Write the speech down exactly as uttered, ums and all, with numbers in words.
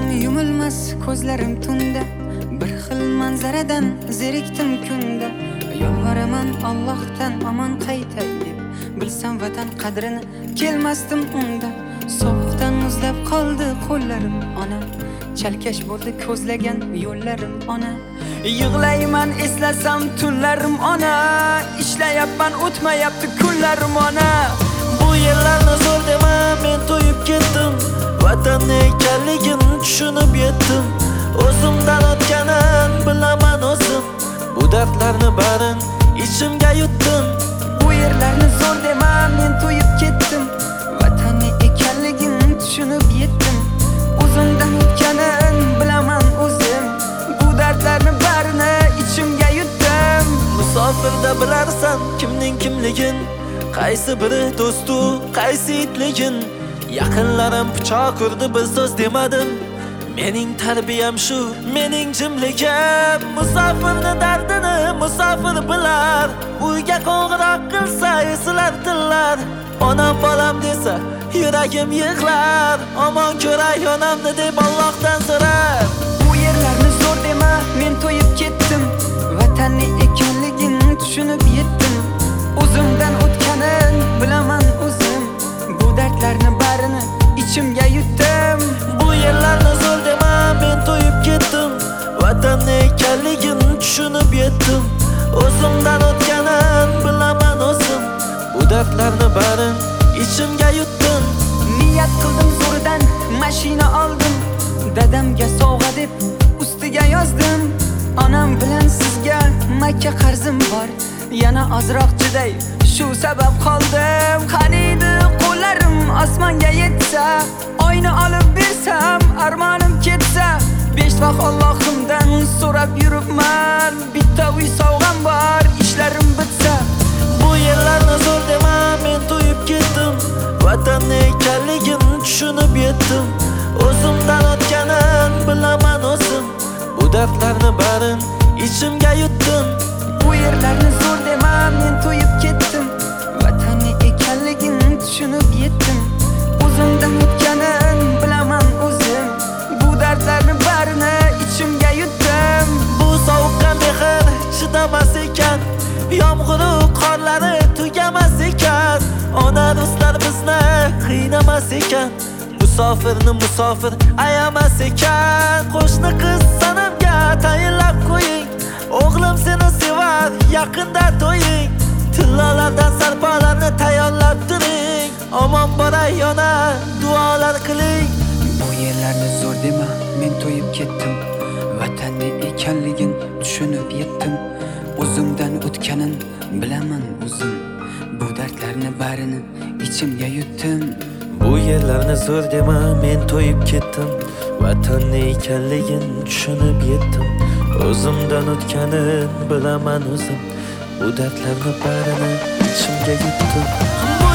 yumilmas ko'zlarim tunda, bir xil manzaradan zerikdim kunda. Yolvaraman Allohdan aman qaytay deb, bilsam vatan qadrini kelmasdim unda. Sovuqdan muzlab qoldi qo'llarim ona, chalkash bo'ldi ko'zlagan yo'llarim ona. Yig'layman eslasam tunlarim ona, ishlayapman o'tmayapti kunlarim ona. Bu yerlarni zo'r dema, men to'yib ketdim. Vatanni ekanligini tushunib yetdim. O'zimdan o'tganin bilaman o'zim. Bu dardlarni barin ichimga yutdim. Bu yerlarni zo'r dema, men to'yib ketdim. Vatanni ekanligini tushunib yetdim. O'zimdan o'tganin bilaman o'zim. Bu dardlarni barini ichimga yutdim. Musofirda bilarsan kimning kimligin, qaysi biri do'stu, qaysi itligin. Yaqinlarim pichoq urdi, bir so'z demadim. Mening tarbiyam shu, mening jimligim. Musofirni dardini musofir bilar. Uyga qo'ng'iroq qilsa eslar tillar. Onam bolam desa yuragim yig'lar. Omon ko'ray onamni deb Allohdan so'rar. Bu yerlarni zo'r dema, men to'yib ketdim. Vatanni ekanligini tushunib yetdim. O'zimdan o'tganin bilaman o'zim. Bu dardlarni barini ichimga yutdim. Bu yerlarni zo'r dema, men to'yib ketdim. Vatanni ekanligini tushunib yetdim. O'zimdan o'tganin bilaman o'zim. Bu dardlarni barin ichimga yutdim. Niyat qildim zo'ridan mashina oldim. Dadamga sovg'a deb ustiga yozdim. Onam bilan sizga Makka qarzim bor. Yana ozroq chiday, shu sabab qoldim. Qaniydi qo'llarim osmonga yetsa, oyni olib bersam armonim ketsa. Besh vaqt Allohimdan so'rab yuribman. Bitta uy sovg'am bor, ishlarim bitsa. Bu yerlarni zo'r dema, men to'yib ketdim. Vatanni ekanligini tushunib yetdim. O'zimdan o'tganin bilaman o'zim. Bu dardlarni barin ichimga yutdim. Bu yerlarni zo'r dema, men to'yib ketdim. Vatanni ekanligini tushunib yetdim. O'zimdan o'tganin bilaman o'zim. Bu dardlarni barini ichimga yutdim. Bu sovuqqa mehr chidamas ekan, yomg'iri qorlari tugamas ekan. Ona do'stlar bizni qiynamas ekan, musofirni musofir ayamas ekan. Qo'shni qiz sanamga tayinlab qo'ying, o'g'lim seni sevar, yaqinda to'ying. Tillolardan sarpolarni tayyorlab turing. Omon boray ona, duolar qiling. Bu yerlarni zo'r dema, men to'yib ketdim. Vatanni ekanligin tushunib yetdim. O'zimdan o'tganin bilaman o'zim. Bu dardlarni barini ichimga yutdim. Bu yerlarni zo'r dema, men to'yib ketdim. Vatanni ekanligini tushunib yetdim. O'zimdan o'tganin bilaman o'zim. Bu dardlarni barini ichimga yutdim.